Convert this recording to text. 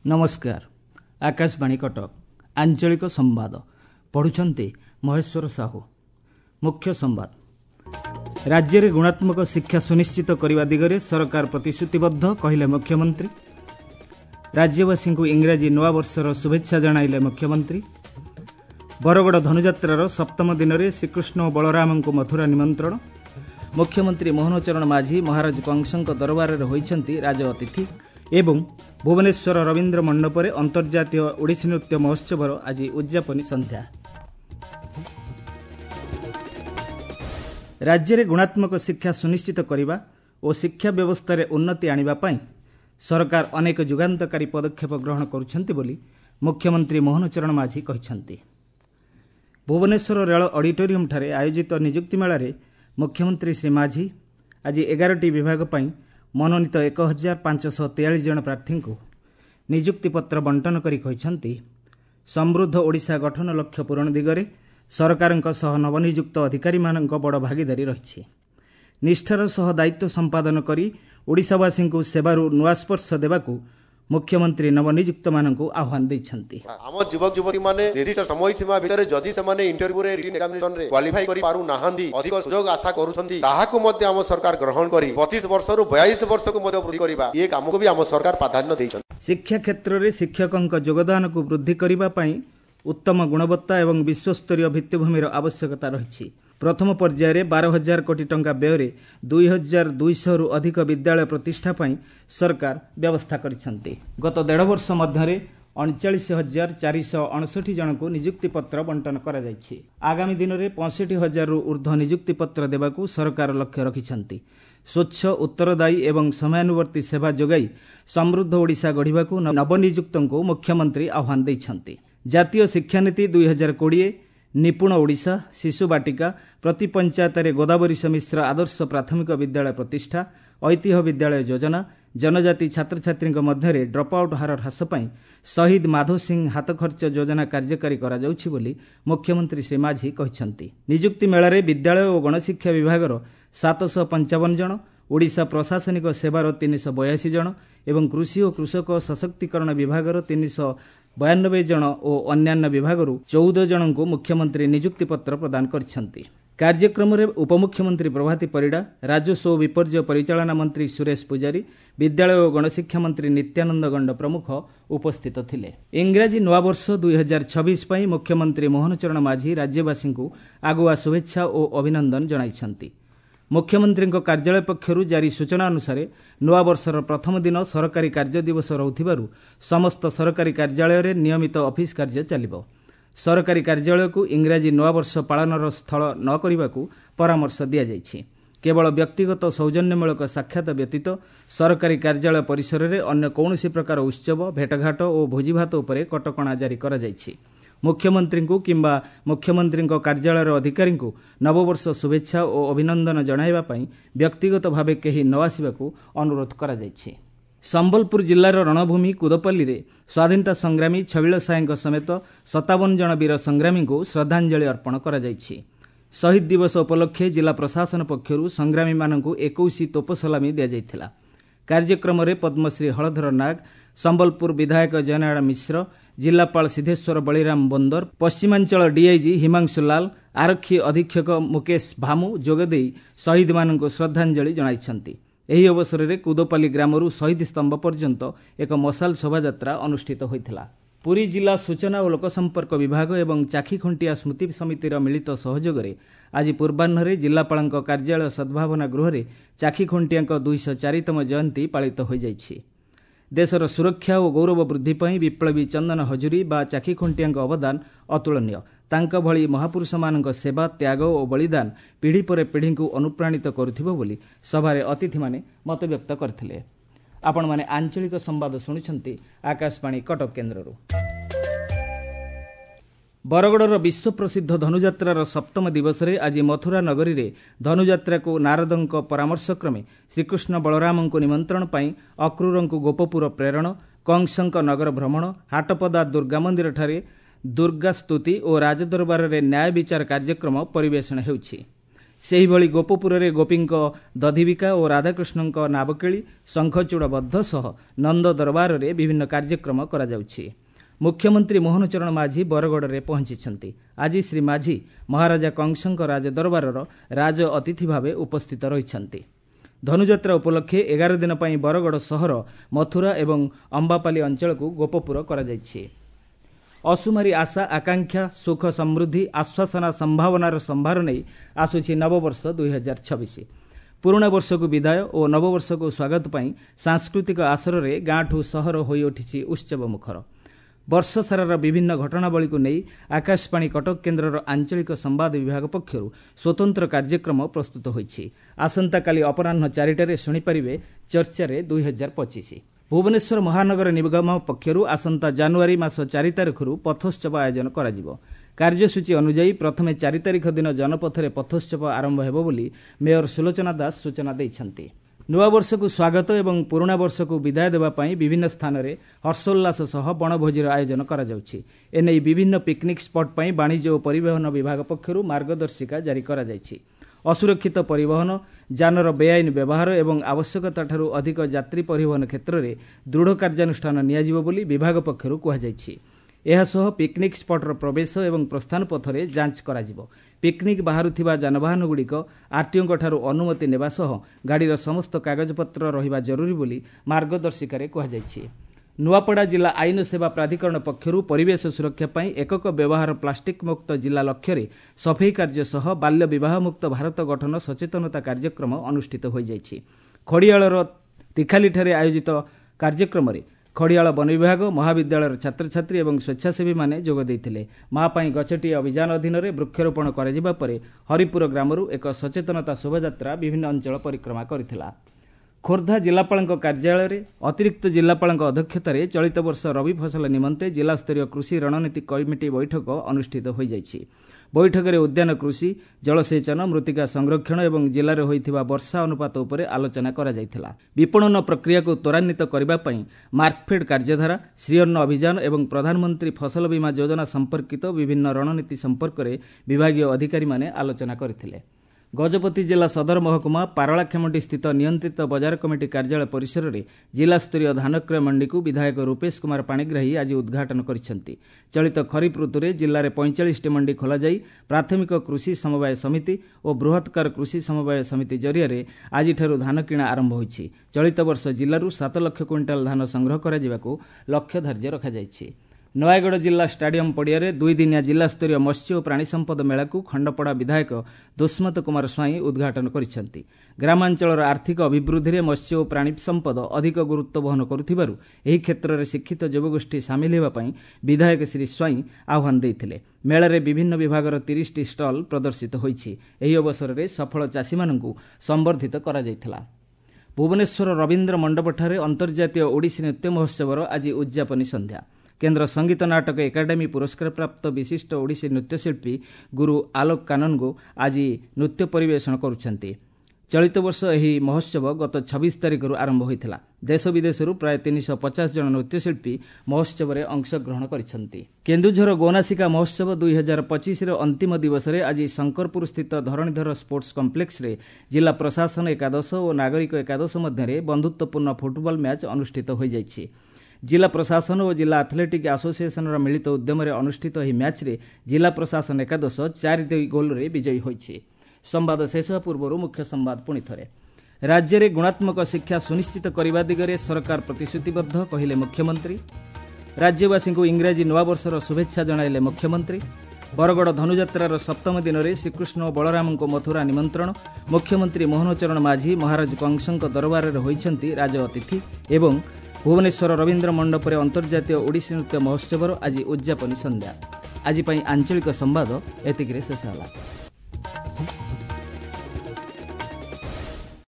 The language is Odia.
नमस्कार। आकाशवाणी कटक आंचलिक संवाद पढ़ुछंती महेश्वर साहू। मुख्य संवाद। राज्य में गुणात्मक शिक्षा सुनिश्चित करने दिगरे सरकार प्रतिश्रुतिबद्ध कहले मुख्यमंत्री। राज्यवासी को इंग्राजी नवा वर्षर शुभेच्छा जणाइले मुख्यमंत्री। बरगड़ धनुजात्रार सप्तम दिन में श्रीकृष्ण और बलराम को मथुरा निमंत्रण। मुख्यमंत्री मोहन चरण माझी महाराज कंसंक दरबार में होइछंती राज अतिथि एवं भुवनेश्वर रवींद्र मंडपरे अंतर्जातीय ओडिसी नृत्य महोत्सवर आज उद्यापनी संध्या। राज्य में गुणात्मक शिक्षा सुनिश्चित करने और शिक्षा व्यवस्था रे उन्नति आनिबा पई सरकार अनेक जुगान्तकारी पदक्षेप ग्रहण करुछंती बोली मुख्यमंत्री मोहन चरण माझी कहिछंती। भुवनेश्वर रेल ऑडिटोरियम ठारे आयोजित नियुक्ति मेला रे मुख्यमंत्री श्री माझी आज 11टी विभाग पई मनोनीत 1543 जन प्रार्थी को नियुक्ति पत्र बंटन करी कहिछंती समृद्ध ओडिशा गठन लक्ष्य पूरण दिगरे सरकारक सह नवनियुक्त अधिकारी मानक बड़ भागीदारी रही। निष्ठार सह दायित्व संपादन करी ओडिशावासी को सेवारू नुआ स्पर्श देवाकू मुख्यमंत्री नवनियुक्त मानकू आह्वान दैछंती। आम युवक युवती माने निर्दिष्ट समय सीमा भितर जदि से इंटरव्यू रे रिटन एग्जामिनेशन रे क्वालिफाई करि पारु नाहंदी अधिक सुयोग आशा करूछंती ताहाकू मध्ये आम सरकार ग्रहण करी 32 वर्ष रु 42 वर्ष को मध्ये वृद्धि करिबा ये काम को भी आम सरकार प्राधान्य दैछंती। शिक्षा क्षेत्र में शिक्षकक योगदान को वृद्धि करने पई उत्तम गुणवत्ता एवं विश्वस्तरीय भित्तिभूमिर आवश्यकता रही। प्रथम पर्यायर 12,000 कोटी टंका व्यय 2,200 रु अधिक विद्यालय प्रतिष्ठा पई सरकार व्यवस्था करिसंती। गत 1.5 वर्ष मध्यरे 39,469 जन को नियुक्ति पत्र बंटन करा जायछि। आगामी दिन में 65,000 रु ऊर्ध्व नियुक्ति पत्र देबाकू सरकार लक्ष्य रखिछंती। स्वच्छ उत्तरदायी एवं समयानुवर्ती सेवा जोगाई समृद्ध ओडिशा गढ़िबाकू नवनियुक्तଙ୍କୁ मुख्यमंत्री आह्वान दैछंती। जातीय शिक्षानीति 2020 निपुण ओडिशा शिशु बाटिका प्रति पंचायत गोदावरी मिश्र आदर्श प्राथमिक विद्यालय प्रतिष्ठा ऐतिह्य विद्यालय योजना जनजाति छात्र छात्री मध्य ड्रपआउट हार ह्रास पाई शहीद माधो सिंह हाथ खर्च योजना कार्यकारी करा जाउछि बोली मुख्यमंत्री श्री माझी कहिसंती। नियुक्ति मेलारे विद्यालय और गणशिक्षा विभागर 755 जन ओडिशा प्रशासनिक सेवार 382 जन एवं कृषि और कृषक सशक्तिकरण विभागर 392 जन और अन्यान्य विभागर 14 जन को मुख्यमंत्री नियुक्ति पत्र प्रदान करिसंती। कार्यक्रम में उपमुख्यमंत्री प्रभाती परिडा राजस्व और विपर्यय परिचालना मंत्री सुरेश पुजारी विद्यालय और गणशिक्षा मंत्री नित्यानंद गंड प्रमुख उपस्थित थिले। इंग्राजी नवावर्ष 2026 पई मुख्यमंत्री मोहन चरण माझी राज्यवासी को आगुआ शुभेच्छा और अभिनंदन जणाइछंती। मुख्यमंत्री कार्यालय पक्षर जारी सूचना अनुसार नवावर्षर प्रथम दिन सरकारी कार्य दिवस रहुथिबारु समस्त सरकारी कार्यालय रे नियमित ऑफिस कार्य चलिबो। सरकारी कार्यालय को इंग्राजी नवावर्ष पालनर स्थल न करने परामर्श दिया जायछि। केवल व्यक्तिगत सौजन्यमूलक साक्षात व्यतीत सरकारी कार्यालय परिसर में अन्य कौनसी प्रकार उत्सव भेटघाट और भोजीभात उपरे कटकणा जारी करा जायछि। मुख्यमंत्री को किंबा मुख्यमंत्री कार्यालय अधिकारी को नववर्ष शुभेच्छा और अभिनंदन जणाइबा पई व्यक्तिगत भावे केही न आसिबाकू अनुरोध करा जायछि। संबलपुर जिल्लार रणभूमि कुदपल्ली रे स्वाधीनता संग्रामी छबिल सायଙ୍କ समेत 57 जन वीर संग्रामी को श्रद्धांजलि अर्पण करा जायछि। शहीद दिवस उपलक्षे जिला प्रशासन पक्षरु संग्रामी मानकू 21 तोप सलामी दिया जायथिला। कार्यक्रम में पद्मश्री हलधर नाग संबलपुर विधायक जयनारायण मिश्र जिलापाल सिद्धेश्वर बलिराम बंदर पश्चिमांचल डीआईजी हिमांशु लाल आरक्षी अधीक्षक मुकेश भामु जोगदे शहीद मानकू श्रद्धांजलि जणाइछंती। एही अवसर में कुदोपाली ग्रामरू शहीद स्तंभ पर्यंत एक मशाल शोभायात्रा अनुष्ठित होइथिला। पुरी जिला सूचना और लोकसंपर्क विभाग एवं चाखीखुंटिया स्मृति समितिर मिलित सहयोग में आज पूर्वाह्न जिलापालଙ୍କ कार्यालय सद्भावना गृह चाखीखुंटिया 204तम जयंती पालित हो जाइछि। देशर सुरक्षा और गौरव वृद्धि पर विप्लवी चंदन हजूरी बा चाखीखुंटिया अवदान अतुलनीय। तांका भली महापुरुष मानक सेवा त्याग और बलिदान पीढ़ी पर पीढ़ी को अनुप्राणित करुथिबो बोली सभारे अतिथि माने मत व्यक्त करथिले। आपण माने आंचलिक संवाद शुणुछंती आकाशवाणी कटक केन्द्ररू। बरगड़र विश्व प्रसिद्ध धनुजात्रार सप्तम दिवस रे आज मथुरा नगरी रे धनुजात्रा को नारदंक परामर्शक्रमे श्रीकृष्ण बलराम को निमंत्रण पाई अक्रूरंकु गोपपुर प्रेरण कंसंक नगर भ्रमण हाटपदा दुर्गा मंदिर ठारे दुर्गा स्तुति और राजदरबार रे न्याय विचार कार्यक्रम परिवेषण हेउछि। ସେହିଭଳି ଗୋପପୁରରେ ଗୋପୀଙ୍କ ଦଧିବିକା ଓ ରାଧାକୃଷ୍ଣଙ୍କ ନାବକେଳି ଶଙ୍ଖଚୂଡ଼ ବଦ୍ଧ ସହ ନନ୍ଦ ଦରବାରରେ ବିଭିନ୍ନ କାର୍ଯ୍ୟକ୍ରମ କରାଯାଉଛି। ମୁଖ୍ୟମନ୍ତ୍ରୀ ମୋହନ ଚରଣ ମାଝୀ ବରଗଡ଼ରେ ପହଞ୍ଚିଛନ୍ତି। ଆଜି ଶ୍ରୀ ମାଝୀ ମହାରାଜା କଂସଙ୍କ ରାଜଦରବାରର ରାଜ ଅତିଥି ଭାବେ ଉପସ୍ଥିତ ରହିଛନ୍ତି। ଧନୁଯାତ୍ରା ଉପଲକ୍ଷେ 11 ଦିନ ପାଇଁ ବରଗଡ଼ ସହର, ମଥୁରା ଏବଂ ଅମ୍ବାପାଲି ଅଞ୍ଚଳକୁ ଗୋପପୁର କରାଯାଇଛି। ଅସୁମାରୀ ଆଶା, ଆକାଂକ୍ଷା, ସୁଖ, ସମୃଦ୍ଧି, ଆଶ୍ୱାସନା, ସମ୍ଭାବନାର ସମ୍ଭାର ନେଇ ଆସୁଛି ନବବର୍ଷ 2026। ପୁରୁଣା ବର୍ଷକୁ ବିଦାୟ ଓ ନବବର୍ଷକୁ ସ୍ୱାଗତ ପାଇଁ ସାଂସ୍କୃତିକ ଆସରରେ ଗାଁଠୁ ସହର ହୋଇଉଠିଛି ଉତ୍ସବ ମୁଖର। ବର୍ଷସାରାର ବିଭିନ୍ନ ଘଟଣାବଳୀକୁ ନେଇ ଆକାଶବାଣୀ କଟକ କେନ୍ଦ୍ରର ଆଞ୍ଚଳିକ ସମ୍ବାଦ ବିଭାଗ ପକ୍ଷରୁ ସ୍ୱତନ୍ତ୍ର କାର୍ଯ୍ୟକ୍ରମ ପ୍ରସ୍ତୁତ ହୋଇଛି। ଆସନ୍ତାକାଲି ଅପରାହ୍ନ 4ଟାରେ ଶୁଣିପାରିବେ ଚର୍ଚ୍ଚାରେ 2025। ଭୁବନେଶ୍ୱର ମହାନଗର ନିଗମ ପକ୍ଷରୁ ଆସନ୍ତା ଜାନୁଆରୀ ମାସ 4 ତାରିଖରୁ ପଥୋତ୍ସବ ଆୟୋଜନ କରାଯିବ। କାର୍ଯ୍ୟସୂଚୀ ଅନୁଯାୟୀ ପ୍ରଥମେ 4 ତାରିଖ ଦିନ ଜନପଥରେ ପଥୋତ୍ସବ ଆରମ୍ଭ ହେବ ବୋଲି ମେୟର ସୁଲୋଚନା ଦାସ ସୂଚନା ଦେଇଛନ୍ତି। ନୂଆବର୍ଷକୁ ସ୍ୱାଗତ ଏବଂ ପୁରୁଣା ବର୍ଷକୁ ବିଦାୟ ଦେବା ପାଇଁ ବିଭିନ୍ନ ସ୍ଥାନରେ ହର୍ଷୋଲ୍ଲାସ ସହ ବଣଭୋଜିର ଆୟୋଜନ କରାଯାଉଛି। ଏନେଇ ବିଭିନ୍ନ ପିକ୍ନିକ୍ ସ୍ପଟ୍ ପାଇଁ ବାଣିଜ୍ୟ ଓ ପରିବହନ ବିଭାଗ ପକ୍ଷରୁ ମାର୍ଗଦର୍ଶିକା ଜାରି କରାଯାଇଛି। ଅସୁରକ୍ଷିତ ପରିବହନ, ଯାନର ବେଆଇନ ବ୍ୟବହାର ଏବଂ ଆବଶ୍ୟକତାଠାରୁ ଅଧିକ ଯାତ୍ରୀ ପରିବହନ କ୍ଷେତ୍ରରେ ଦୃଢ଼ କାର୍ଯ୍ୟାନୁଷ୍ଠାନ ନିଆଯିବ ବୋଲି ବିଭାଗ ପକ୍ଷରୁ କୁହାଯାଇଛି। ଏହାସହ ପିକ୍ନିକ୍ ସ୍ପଟ୍ର ପ୍ରବେଶ ଏବଂ ପ୍ରସ୍ଥାନ ପଥରେ ଯାଞ୍ଚ କରାଯିବ। ପିକ୍ନିକ୍ ବାହାରୁଥିବା ଯାନବାହନଗୁଡ଼ିକ ଆର୍ଟିଓଙ୍କଠାରୁ ଅନୁମତି ନେବା ସହ ଗାଡ଼ିର ସମସ୍ତ କାଗଜପତ୍ର ରହିବା ଜରୁରୀ ବୋଲି ମାର୍ଗଦର୍ଶିକାରେ କୁହାଯାଇଛି। ନୂଆପଡ଼ା ଜିଲ୍ଲା ଆଇନ ସେବା ପ୍ରାଧିକରଣ ପକ୍ଷରୁ ପରିବେଶ ସୁରକ୍ଷା ପାଇଁ ଏକକ ବ୍ୟବହାର ପ୍ଲାଷ୍ଟିକ୍ ମୁକ୍ତ ଜିଲ୍ଲା ଲକ୍ଷ୍ୟରେ ସଫେଇ କାର୍ଯ୍ୟ ସହ ବାଲ୍ୟ ବିବାହ ମୁକ୍ତ ଭାରତ ଗଠନ ସଚେତନତା କାର୍ଯ୍ୟକ୍ରମ ଅନୁଷ୍ଠିତ ହୋଇଯାଇଛି। ଖଡ଼ିଆଳର ତିଖାଲିଠାରେ ଆୟୋଜିତ କାର୍ଯ୍ୟକ୍ରମରେ ଖଡ଼ିଆଳ ବନ ବିଭାଗ, ମହାବିଦ୍ୟାଳୟର ଛାତ୍ରଛାତ୍ରୀ ଏବଂ ସ୍ୱେଚ୍ଛାସେବୀମାନେ ଯୋଗ ଦେଇଥିଲେ। ମା ପାଇଁ ଗଛଟିଏ ଅଭିଯାନ ଅଧୀନରେ ବୃକ୍ଷରୋପଣ କରାଯିବା ପରେ ହରିପୁର ଗ୍ରାମରୁ ଏକ ସଚେତନତା ଶୋଭାଯାତ୍ରା ବିଭିନ୍ନ ଅଞ୍ଚଳ ପରିକ୍ରମା କରିଥିଲା। ଖୋର୍ଦ୍ଧା ଜିଲ୍ଲାପାଳଙ୍କ କାର୍ଯ୍ୟାଳୟରେ ଅତିରିକ୍ତ ଜିଲ୍ଲାପାଳଙ୍କ ଅଧ୍ୟକ୍ଷତାରେ ଚଳିତ ବର୍ଷ ରବି ଫସଲ ନିମନ୍ତେ ଜିଲ୍ଲାସ୍ତରୀୟ କୃଷି ରଣନୀତି କମିଟି ବୈଠକ ଅନୁଷ୍ଠିତ ହୋଇଯାଇଛି। ବୈଠକରେ ଉଦ୍ୟାନ କୃଷି, ଜଳସେଚନ, ମୃତ୍ତିକା ସଂରକ୍ଷଣ ଏବଂ ଜିଲ୍ଲାରେ ହୋଇଥିବା ବର୍ଷା ଅନୁପାତ ଉପରେ ଆଲୋଚନା କରାଯାଇଥିଲା। ବିପଣନ ପ୍ରକ୍ରିୟାକୁ ତ୍ୱରାନ୍ୱିତ କରିବା ପାଇଁ ମାର୍କଫେଡ୍ କାର୍ଯ୍ୟଧାରା, ଶ୍ରୀଅନ୍ନ ଅଭିଯାନ ଏବଂ ପ୍ରଧାନମନ୍ତ୍ରୀ ଫସଲ ବୀମା ଯୋଜନା ସମ୍ପର୍କିତ ବିଭିନ୍ନ ରଣନୀତି ସମ୍ପର୍କରେ ବିଭାଗୀୟ ଅଧିକାରୀମାନେ ଆଲୋଚନା କରିଥିଲେ। ଗଜପତି ଜିଲ୍ଲା ସଦର ମହକୁମା ପାରଳାଖେମୁଣ୍ଡି ସ୍ଥିତ ନିୟନ୍ତ୍ରିତ ବଜାର କମିଟି କାର୍ଯ୍ୟାଳୟ ପରିସରରେ ଜିଲ୍ଲାସ୍ତରୀୟ ଧାନକ୍ରୟ ମଣ୍ଡିକୁ ବିଧାୟକ ରୂପେଶ କୁମାର ପାଣିଗ୍ରାହୀ ଆଜି ଉଦ୍ଘାଟନ କରିଛନ୍ତି। ଚଳିତ ଖରିଫ ଋତୁରେ ଜିଲ୍ଲାରେ 45ଟି ମଣ୍ଡି ଖୋଲାଯାଇ ପ୍ରାଥମିକ କୃଷି ସମବାୟ ସମିତି ଓ ବୃହତ୍କାର କୃଷି ସମବାୟ ସମିତି ଜରିଆରେ ଆଜିଠାରୁ ଧାନ କିଣା ଆରମ୍ଭ ହୋଇଛି। ଚଳିତ ବର୍ଷ ଜିଲ୍ଲାରୁ 7 ଲକ୍ଷ କ୍ୱିଣ୍ଟାଲ ଧାନ ସଂଗ୍ରହ କରାଯିବାକୁ ଲକ୍ଷ୍ୟ ଧାର୍ଯ୍ୟ ରଖାଯାଇଛି। ନୟାଗଡ଼ ଜିଲ୍ଲା ଷ୍ଟାଡିୟମ ପଡ଼ିଆରେ 2 ଦିନିଆ ଜିଲ୍ଲାସ୍ତରୀୟ ମତ୍ସ୍ୟ ଓ ପ୍ରାଣୀ ସମ୍ପଦ ମେଳାକୁ ଖଣ୍ଡପଡ଼ା ବିଧାୟକ ଦୁଷ୍ମନ୍ତ କୁମାର ସ୍ୱାଇଁ ଉଦ୍ଘାଟନ କରିଛନ୍ତି। ଗ୍ରାମାଞ୍ଚଳର ଆର୍ଥିକ ଅଭିବୃଦ୍ଧିରେ ମତ୍ସ୍ୟ ଓ ପ୍ରାଣୀ ସମ୍ପଦ ଅଧିକ ଗୁରୁତ୍ୱ ବହନ କରୁଥିବାରୁ ଏହି କ୍ଷେତ୍ରରେ ଶିକ୍ଷିତ ଯୁବଗୋଷ୍ଠୀ ସାମିଲ ହେବା ପାଇଁ ବିଧାୟକ ଶ୍ରୀ ସ୍ୱାଇଁ ଆହ୍ୱାନ ଦେଇଥିଲେ। ମେଳାରେ ବିଭିନ୍ନ ବିଭାଗର 30ଟି ଷ୍ଟଲ୍ ପ୍ରଦର୍ଶିତ ହୋଇଛି। ଏହି ଅବସରରେ ସଫଳ ଚାଷୀମାନଙ୍କୁ ସମ୍ବର୍ଦ୍ଧିତ କରାଯାଇଥିଲା। ଭୁବନେଶ୍ୱର ରବୀନ୍ଦ୍ର ମଣ୍ଡପଠାରେ ଅନ୍ତର୍ଜାତୀୟ ଓଡ଼ିଶୀ ନୃତ୍ୟ ମହୋତ୍ସବର ଆଜି ଉଦ୍ଯାପନୀ ସନ୍ଧ୍ୟା। କେନ୍ଦ୍ର ସଙ୍ଗୀତ ନାଟକ ଏକାଡେମୀ ପୁରସ୍କାରପ୍ରାପ୍ତ ବିଶିଷ୍ଟ ଓଡ଼ିଶୀ ନୃତ୍ୟଶିଳ୍ପୀ ଗୁରୁ ଆଲୋକ କାନନଗୋ ଆଜି ନୃତ୍ୟ ପରିବେଷଣ କରୁଛନ୍ତି। ଚଳିତ ବର୍ଷ ଏହି ମହୋତ୍ସବ ଗତ 26 ତାରିଖରୁ ଆରମ୍ଭ ହୋଇଥିଲା। ଦେଶ ବିଦେଶରୁ ପ୍ରାୟ 350 ଜଣ ନୃତ୍ୟଶିଳ୍ପୀ ମହୋତ୍ସବରେ ଅଂଶଗ୍ରହଣ କରିଛନ୍ତି। କେନ୍ଦୁଝର ଗୋନାସିକା ମହୋତ୍ସବ 2025ର ଅନ୍ତିମ ଦିବସରେ ଆଜି ଶଙ୍କରପୁର ସ୍ଥିତ ଧରଣୀଧର ସ୍ପୋର୍ଟସ୍ କମ୍ପ୍ଲେକ୍ସରେ ଜିଲ୍ଲା ପ୍ରଶାସନ ଏକାଦଶ ଓ ନାଗରିକ ଏକାଦଶ ମଧ୍ୟରେ ବନ୍ଧୁତ୍ୱପୂର୍ଣ୍ଣ ଫୁଟବଲ ମ୍ୟାଚ୍ ଅନୁଷ୍ଠିତ ହୋଇଯାଇଛି। ଜିଲ୍ଲା ପ୍ରଶାସନ ଓ ଜିଲ୍ଲା ଆଥଲେଟିକ୍ ଆସୋସିଏସନର ମିଳିତ ଉଦ୍ୟମରେ ଅନୁଷ୍ଠିତ ଏହି ମ୍ୟାଚ୍ରେ ଜିଲ୍ଲା ପ୍ରଶାସନ ଏକାଦଶ 4-2 ଗୋଲରେ ବିଜୟୀ ହୋଇଛି। ସମ୍ବାଦ ଶେଷ ହେବା ପୂର୍ବରୁ ମୁଖ୍ୟ ସମ୍ବାଦ ପୁଣି ଥରେ। ରାଜ୍ୟରେ ଗୁଣାତ୍ମକ ଶିକ୍ଷା ସୁନିଶ୍ଚିତ କରିବା ଦିଗରେ ସରକାର ପ୍ରତିଶ୍ରୁତିବଦ୍ଧ, କହିଲେ ମୁଖ୍ୟମନ୍ତ୍ରୀ। ରାଜ୍ୟବାସୀଙ୍କୁ ଇଂରାଜୀ ନୂଆବର୍ଷର ଶୁଭେଚ୍ଛା ଜଣାଇଲେ ମୁଖ୍ୟମନ୍ତ୍ରୀ। ବରଗଡ଼ ଧନୁଯାତ୍ରାର 7ମ ଦିନରେ ଶ୍ରୀକୃଷ୍ଣ ଓ ବଳରାମଙ୍କ ମଥୁରା ନିମନ୍ତ୍ରଣ। ମୁଖ୍ୟମନ୍ତ୍ରୀ ମୋହନ ଚରଣ ମାଝୀ ମହାରାଜ କଂସଙ୍କ ଦରବାରରେ ହୋଇଛନ୍ତି ରାଜ ଅତିଥି। ଏବଂ ଭୁବନେଶ୍ୱର ରବୀନ୍ଦ୍ର ମଣ୍ଡପରେ ଅନ୍ତର୍ଜାତୀୟ ଓଡ଼ିଶୀ ନୃତ୍ୟ ମହୋତ୍ସବର ଆଜି ଉଦ୍ଯାପନୀ ସନ୍ଧ୍ୟା। ଆଜି ପାଇଁ ଆଞ୍ଚଳିକ ସମ୍ବାଦ ଏତିକିରେ ଶେଷ ହେଲା।